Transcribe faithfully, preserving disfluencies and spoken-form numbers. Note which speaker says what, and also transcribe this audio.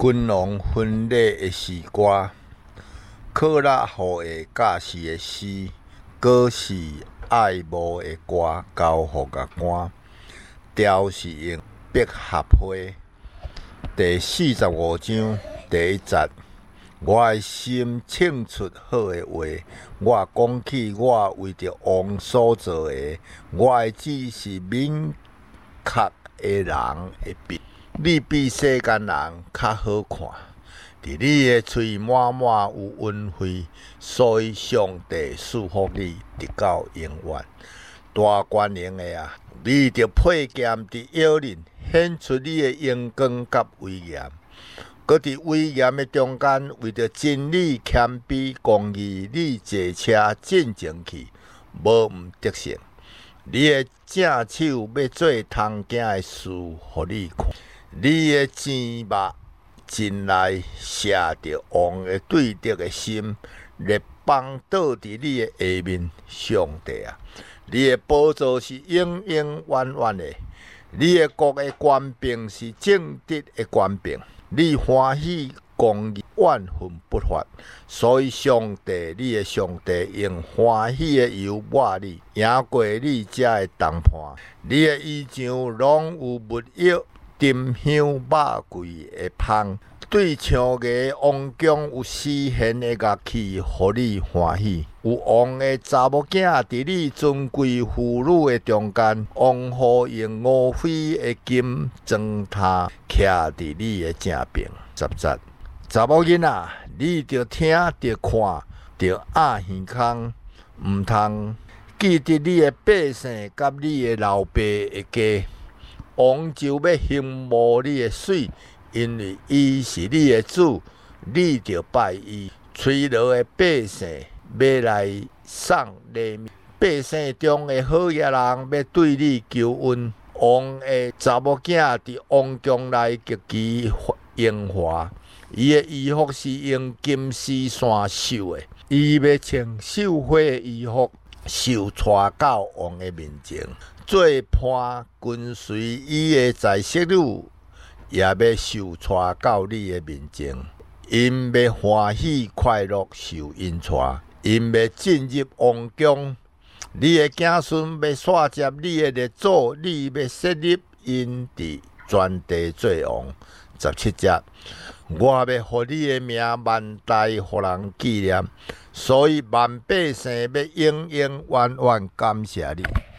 Speaker 1: 君王婚礼的诗歌，克拉予的教士的诗，果是爱慕的歌，交予个官。调是用百合花。第四十五章第一节，我的心唱出好的话，我讲起我为着王所做的，我的旨是明确的人的笔。你比世间人较好看，伫你的喙满满有恩惠，所以上帝赐福你直到永远。大权能的啊，你着佩剑伫腰刃，显出你的荣光甲威严。搁伫威严的中间，为着真理、谦卑、公义，你坐车进前去，无毋得胜。你的正手要做通行的事，互你看。你的尖目进来射着王的对敌的心，列邦倒伫你的下面。上帝啊，你的宝座是永永远远的，你的国的权柄是正直的权柄。你欢喜公义，怨恨不发，所以上帝，你的上帝用欢喜的油抹你，赢过你遮的谈判。你的衣裳拢有木药。沉香肉桂的香，对唱艺王宫有丝弦的乐器，互你欢喜。有王的查某囝伫你尊贵妇女的中间，王后用乌灰的金砖塔徛伫你的正边。十节，查某囡仔，你着听着看着压耳孔，毋通记得你的百姓甲你的老爸的家。王就要羡慕你的水，因为伊是你的主，你着拜伊。催劳的百姓要来送礼物，百姓中的好野人要对你求恩。王的查某囝伫王宫内极其荣华，伊的衣服是用金丝线绣的，伊要穿绣花的衣服，受带到王的面前。做伴跟随伊的在色女，也要受带到你的面前。因要欢喜快乐受因带，因要进入王宫。你的子孙要煞接你的列祖，你要设立因伫全地做王。十七节，我要互你的名万代互人纪念，所以万百姓要永永远远感谢你。